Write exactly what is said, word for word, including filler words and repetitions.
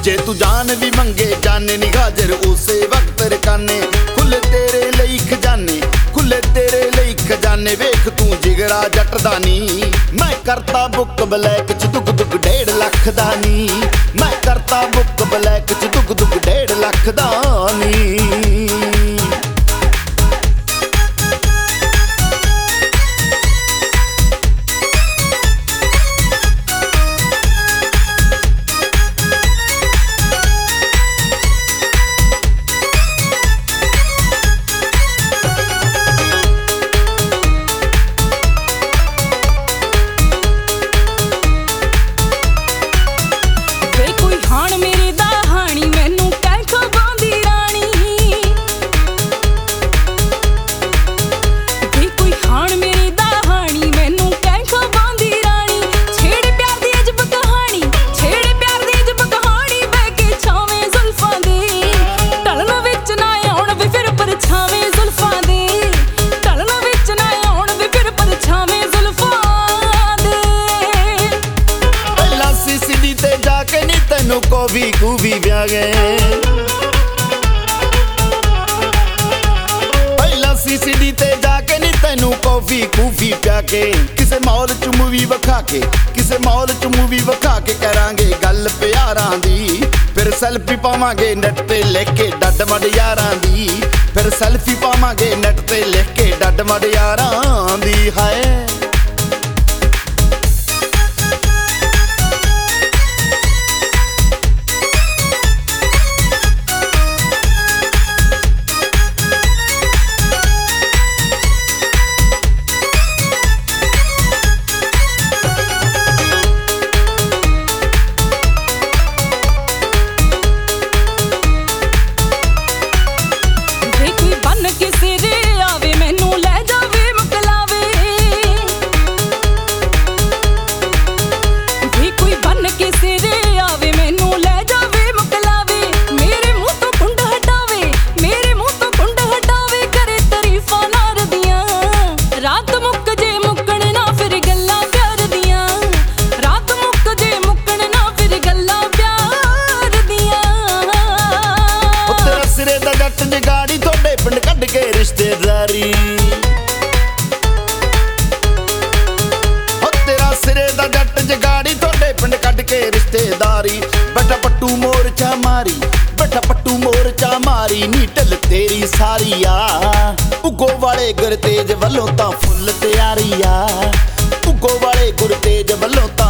जे तू जान भी मंगे जाने नी हाजर उसे वक्त रकाने। खुले तेरे लई खजाने, खुले तेरे लई खजाने, वेख तू जिगरा जट दा नी। मैं करता बुक ब्लैक च दुग दुग डेढ़ लख दा नी। मैं करता बुक ब्लैक च दुग दुग डेढ़ लख दा नी। कॉफी कूफी पिया गए पहला सीसीडी ते जाके नी तेनू कॉफी कूफी पिया के। किसे मॉल च मूवी विखा के, किसे मॉल च मूवी विखा के करांगे गल प्यारां दी। फिर सैल्फी पावांगे नेट ते लिख के डड मड यारां दी। फिर सैल्फी पावांगे नेट ते लिख के डड मड यारां दी। हाय रिश्तेदारी हो तेरा सिरे दा जट जगाड़ी थोड़े पिंड कट के रिश्तेदारी। बैठा पट्टू मोरचा मारी, बैठा पट्टू मोरचा मारी नी ढल तेरी सारी आ। उगो वाले गुरतेज वल्लों तां फुल तैयारी आ। उगो वाले गुरतेज वल्लों तां